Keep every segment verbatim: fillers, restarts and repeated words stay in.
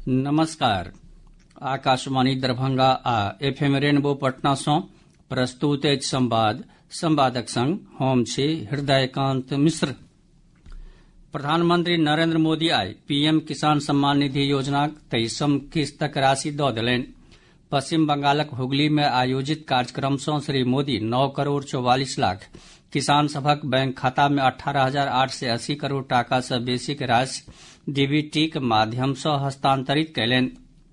नमस्कार। आकाशवाणी दरभंगा आ F M rainbow Patna सँ प्रस्तुत अछि संवाद। संवादक संग हम छी हृदयकांत मिश्र। प्रधानमंत्री नरेंद्र मोदी आइ पीएम किसान सम्मान निधि योजनाक तेईसम किस्तक राशि दऽ देलनि। पश्चिम बंगालक हुगली में आयोजित कार्यक्रम सँ श्री मोदी नौ करोड़ चौवालीस लाख किसान सभक बैंक खाता में अठारह हजार आठ सय अस्सी करोड़ टाका सँ बेसीक राशि डीबीटीक माध्यम सँ हस्तांतरित कयलनि।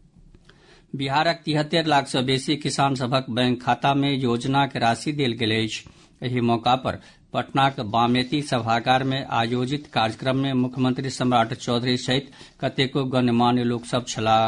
बिहारक तिहत्तरि लाख सँ बेसी किसान सभक बैंक खाता में योजनाक राशि देल गेल अछि। एहि मौका पर पटनाक बामेती सभागार में आयोजित कार्यक्रम में मुख्यमंत्री सम्राट चौधरी सहित कतेको गणमान्य लोक सभ छलाह।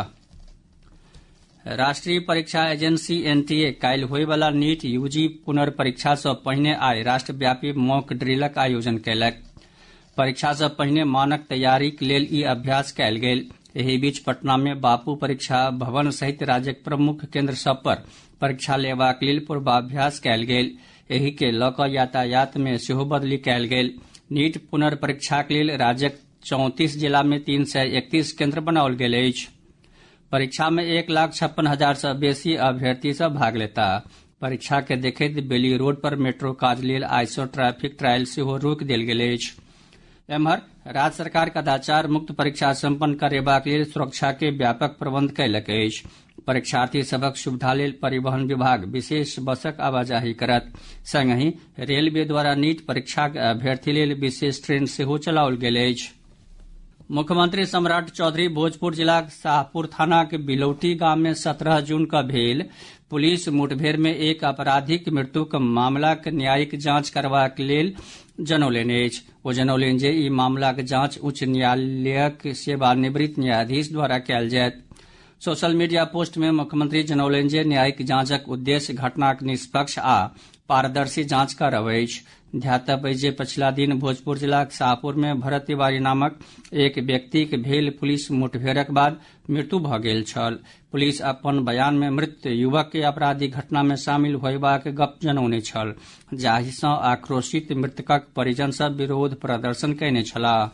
राष्ट्रीय परीक्षा एजेंसी एनटीए काल्हि होयवला नीट यूजी पुनर्परीक्षा सँ पहिने आइ राष्ट्रव्यापी मॉक ड्रिलक आयोजन कयलक। परीक्षा सँ पहिने मानक तैयारीक लेल ई अभ्यास कयल गेल। एहि बीच पटना में बापू परीक्षा भवन सहित राज्यक प्रमुख केन्द्र सभ पर परीक्षा लेबाक लेल पूर्वाभ्यास कयल गेल। एहि के लऽ कऽ यातायात में सेहो बदली कयल गेल। नीट पुनर्परीक्षाक लेल राज्यक चौंतीस जिला में तीन सय एकतीस केन्द्र बनाओल गेल अछि। परीक्षा में एक लाख छप्पन हजार सँ बेसी अभ्यर्थी सभ भाग लेताह। परीक्षा के देखैत बेली रोड पर मेट्रो काज लेल आइ सँ ट्रैफिक ट्रायल सेहो रोकि देल गेल अछि। एम्हर राज्य सरकार कदाचार मुक्त परीक्षा सम्पन्न करेबाक लेल सुरक्षा के व्यापक प्रबंध कयलक अछि। परीक्षार्थी सभक सुविधा लेल परिवहन विभाग विशेष बसक आवाजाही करत। संगहि रेलवे द्वारा नीट परीक्षाक अभ्यर्थी लेल विशेष ट्रेन सेहो चलाओल गेल अछि। मुख्यमंत्री सम्राट चौधरी भोजपुर जिलाक शाहपुर थानाक बिलौटी गाम में सत्रह जून क भेल पुलिस मुठभेड़ में एक अपराधीक मृत्युक मामलाक न्यायिक जांच करबाक लेल जनौलनि अछि। ओ जनौलनि जे ई मामलाक जांच उच्च न्यायालयक सेवानिवृत्त न्यायाधीश द्वारा कयल जायत। सोशल मीडिया पोस्ट में मुख्यमंत्री जनौलनि जे न्यायिक जांचक उद्देश्य घटनाक निष्पक्ष आ पारदर्शी जांच करब अछि। ध्यातव्य अछि जे पछिला दिन भोजपुर जिलाक शाहपुर में भरत तिवारी नामक एक व्यक्तिक भेल पुलिस मुठभेड़क बाद मृत्यु भऽ गेल छल। पुलिस अपन बयान में मृत युवक के आपराधिक घटना में शामिल होयबाक गप जनौने छल, जाहि सँ आक्रोशित मृतकक परिजन सभ विरोध प्रदर्शन कयने छलाह।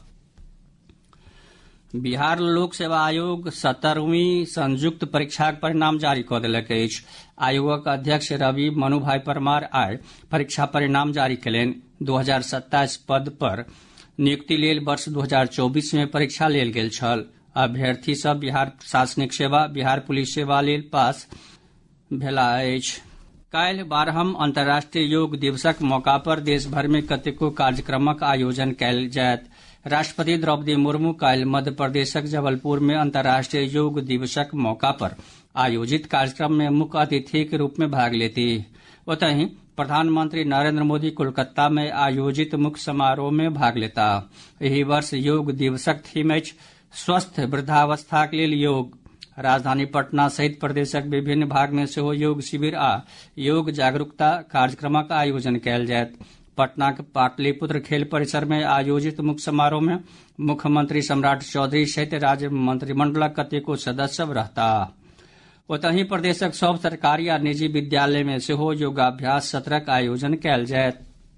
बिहार लोक सेवा आयोग सत्तरवीं संयुक्त परीक्षाक परिणाम जारी कऽ देलक अछि। आयोगक अध्यक्ष रवि मनु भाई परमार आइ परीक्षा परिणाम जारी कयलनि। दू हजार सत्ताईस पद पर नियुक्ति लेल वर्ष दू हजार चौबीस में परीक्षा लेल गेल छल। अभ्यर्थी सभ बिहार प्रशासनिक सेवा, बिहार पुलिस सेवा लेल पास भेलाह अछि। काल्हि बारहम अंतर्राष्ट्रीय योग दिवसक मौका पर देशभर में कतेको कार्यक्रमक आयोजन कयल जायत। राष्ट्रपति द्रौपदी मुर्मू काल्हि मध्य प्रदेशक जबलपुर में अंतर्राष्ट्रीय योग दिवसक मौका पर आयोजित कार्यक्रम में मुख्य अतिथि के रूप में भाग लेतीह। ओतहि प्रधानमंत्री नरेंद्र मोदी कोलकाता में आयोजित मुख्य समारोह में भाग लेताह। एहि वर्ष योग दिवसक थीम अछि स्वस्थ वृद्धावस्थाक लेल योग। राजधानी पटना सहित प्रदेशक विभिन्न भाग में सेहो योग शिविर आ योग जागरूकता कार्यक्रमक आयोजन कयल जायत। पटनाक पाटलिपुत्र खेल परिसर में आयोजित मुख्य समारोह में मुख्यमंत्री सम्राट चौधरी सहित राज्य मंत्रिमंडलक कतेको सदस्य सभ रहताह। ओतहि प्रदेशक सभ सरकारी आ निजी विद्यालय में सेहो योगाभ्यास सत्रक आयोजन कयल जायत।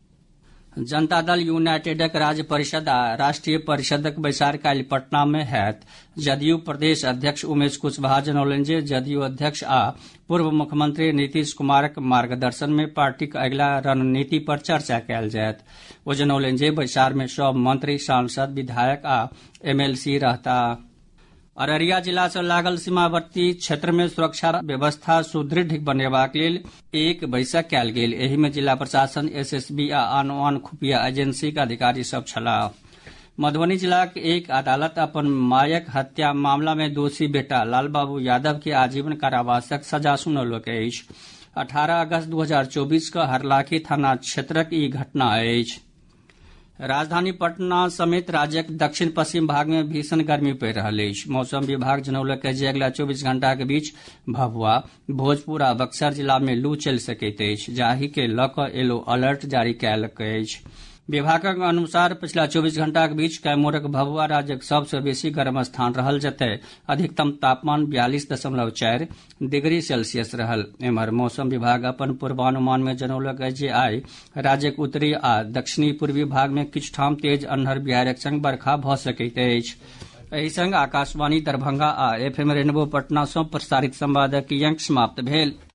जनता दल यूनाइटेडक राज्य परिषद आ राष्ट्रीय परिषदक बैसार काल्हि पटना में होयत। जदयू प्रदेश अध्यक्ष उमेश कुशवाहा जनौलनि जे जदयू अध्यक्ष आ पूर्व मुख्यमंत्री नीतीश कुमारक मार्गदर्शन में पार्टीक अगिला रणनीति पर चर्चा कयल जायत। ओ जनौलनि जे बैसार में सभ मंत्री, सांसद, विधायक आ एमएलसी रहताह। अररिया जिला सँ लागल सीमावर्ती क्षेत्र में सुरक्षा व्यवस्था सुदृढ़ बनेबाक लेल एक बैसक कयल गेल। एहि में जिला प्रशासन, एसएसबी आ आन आन खुफिया एजेंसीक अधिकारी सभ छलाह। मधुबनी जिलाक एक अदालत अपन मायक हत्या मामला में दोषी बेटा लालबाबू यादव के आजीवन कारावासक सजा सुनौलक अछि। अठारह अगस्त दू हजार चौबीस क हरलाखी थाना क्षेत्रक ई घटना अछि। राजधानी पटना समेत राज्यक दक्षिण पश्चिम भाग में भीषण गर्मी पड़ि रहल अछि। मौसम विभाग जनौलक अछि जे अगिला चौबीस घंटा के बीच भभुआ, भोजपुर आ बक्सर जिला में लू चलि सकैत अछि, जाहि के लऽ कऽ येलो अलर्ट जारी कयलक अछि। विभागक अनुसार पछिला चौबीस घंटा के बीच कैमूरक भभुआ राज्यक सभ सँ बेसी गर्म स्थान रहल, जतय अधिकतम तापमान बयालीस दशमलव चारि डिग्री सेल्सियस रहल। एम्हर मौसम विभाग अपन पूर्वानुमान में जनौलक अछि जे आइ राज्यक उत्तरी आ दक्षिणी पूर्वी भाग में किछु ठाम तेज अन्हर बिहारिक संग बरखा भऽ सकैत अछि। एहि संग आकाशवाणी दरभंगा आ एफ एम रेनबो पटना सँ प्रसारित संवादक ई अंक समाप्त भेल।